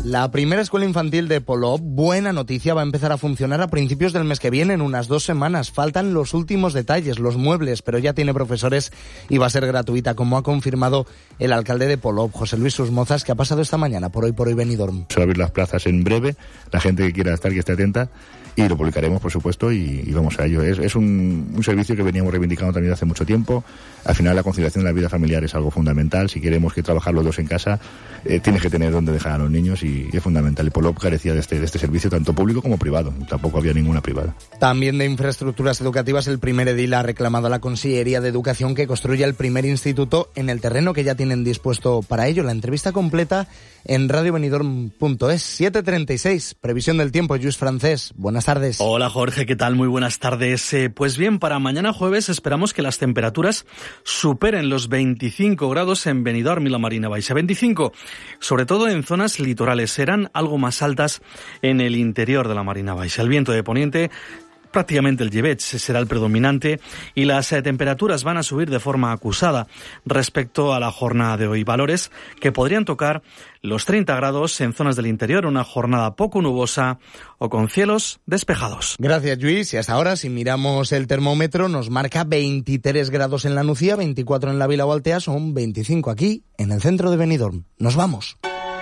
La primera escuela infantil de Polop, buena noticia, va a empezar a funcionar a principios del mes que viene, en unas 2 semanas. Faltan los últimos detalles, los muebles, pero ya tiene profesores y va a ser gratuita, como ha confirmado el alcalde de Polop, José Luis Susmozas, que ha pasado esta mañana por Hoy Benidorm. Se va a abrir las plazas en breve, la gente que quiera estar, que esté atenta, y lo publicaremos, por supuesto, y vamos a ello. Es un servicio que veníamos reivindicando también hace mucho tiempo. Al final, la conciliación de la vida familiar es algo fundamental. Si queremos que trabajar los dos en casa, tienes que tener donde dejar a los niños, y es fundamental. Y Polop carecía de este servicio, tanto público como privado. Tampoco había ninguna privada. También de infraestructuras educativas, el primer edil ha reclamado a la Consellería de Educación que construya el primer instituto en el terreno que ya tienen dispuesto para ello. La entrevista completa en radiobenidorm.es. 7:36, previsión del tiempo. Lluís Francés, buenas tardes. Hola Jorge, ¿qué tal? Muy buenas tardes. Pues bien, para mañana jueves esperamos que las temperaturas superen los 25 grados en Benidorm y la Marina Baixa. 25, sobre todo en zonas litorales, serán algo más altas en el interior de la Marina Baixa. El viento de poniente, prácticamente el llebeig, será el predominante y las temperaturas van a subir de forma acusada respecto a la jornada de hoy. Valores que podrían tocar los 30 grados en zonas del interior, una jornada poco nubosa o con cielos despejados. Gracias, Lluís. Y hasta ahora, si miramos el termómetro, nos marca 23 grados en la Nucía, 24 en la Vila Altea, son 25 aquí, en el centro de Benidorm. Nos vamos.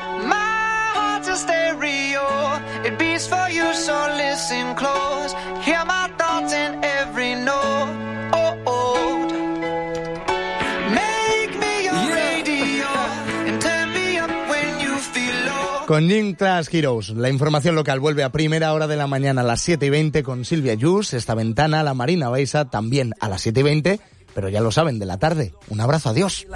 Hear my thoughts in every note. Oh, oh. Make me your radio and turn me up when you feel low. Con Gym Class Heroes, la información local vuelve a primera hora de la mañana a las 7:20 con Silvia Yus. Esta ventana, la Marina Baixa, también a las 7:20. Pero ya lo saben, de la tarde. Un abrazo, adiós.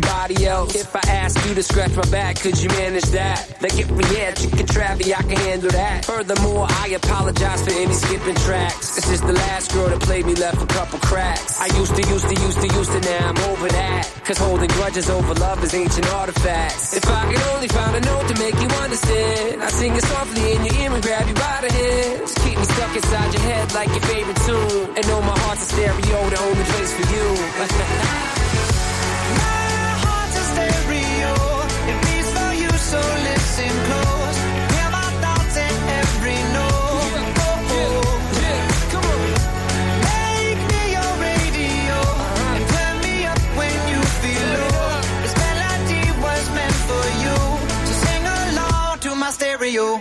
My heart's a stereo, it beats for you, so listen close. Hear my thoughts in every note. Come on. Make me your radio and turn me up when you feel low. This melody was meant for you, so sing along to my stereo.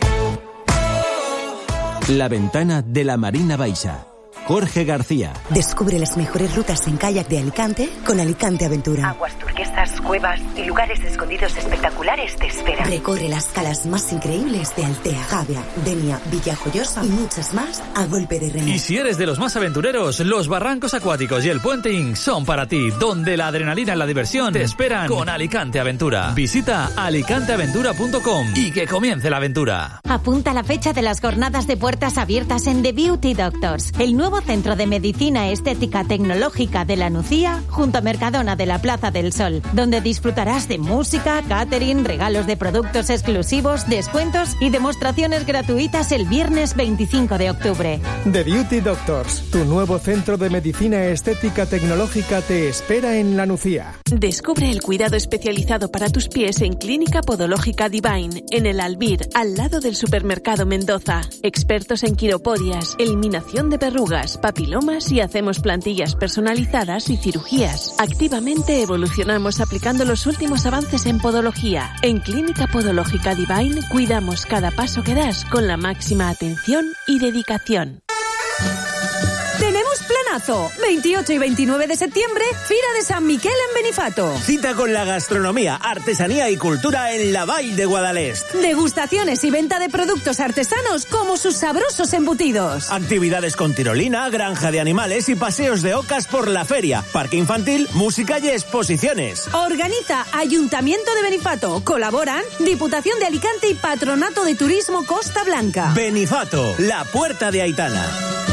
La ventana de la Marina Baixa. Jorge García. Descubre las mejores rutas en kayak de Alicante con Alicante Aventura. Aguas turquesas, cuevas y lugares escondidos espectaculares te esperan. Recorre las calas más increíbles de Altea, Javia, Denia, Villajoyosa y muchas más a golpe de remo. Y si eres de los más aventureros, los barrancos acuáticos y el puenting son para ti, donde la adrenalina y la diversión te esperan con Alicante Aventura. Visita alicanteaventura.com y que comience la aventura. Apunta la fecha de las jornadas de puertas abiertas en The Beauty Doctors, el nuevo centro de medicina estética tecnológica de la Nucía, junto a Mercadona de la Plaza del Sol, donde disfrutarás de música, catering, regalos de productos exclusivos, descuentos y demostraciones gratuitas el viernes 25 de octubre. The Beauty Doctors, tu nuevo centro de medicina estética tecnológica, te espera en la Nucía. Descubre el cuidado especializado para tus pies en Clínica Podológica Divine, en el Albir, al lado del Supermercado Mendoza. Expertos en quiropodias, eliminación de verrugas, papilomas y hacemos plantillas personalizadas y cirugías. Activamente evolucionamos aplicando los últimos avances en podología. En Clínica Podológica Divine cuidamos cada paso que das con la máxima atención y dedicación. ¡Tenemos planazo! 28 y 29 de septiembre, Fira de San Miquel en Benifato. Cita con la gastronomía, artesanía y cultura en la Vall de Guadalest. Degustaciones y venta de productos artesanos como sus sabrosos embutidos. Actividades con tirolina, granja de animales y paseos de ocas por la feria. Parque infantil, música y exposiciones. Organiza Ayuntamiento de Benifato. Colaboran Diputación de Alicante y Patronato de Turismo Costa Blanca. Benifato, la puerta de Aitana.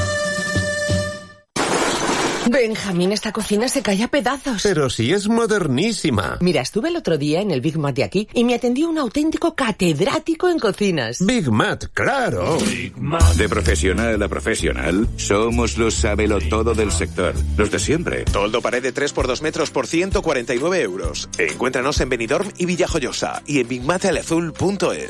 Benjamín, esta cocina se cae a pedazos. Pero si es modernísima. Mira, estuve el otro día en el Big Mat de aquí y me atendió un auténtico catedrático en cocinas. Big Mat, claro. Big Mat. De profesional a profesional, somos los sabelotodo del sector. Los de siempre. Toldo pared de 3 por 2 metros por 149 euros. Encuéntranos en Benidorm y Villajoyosa y en bigmatelazul.es.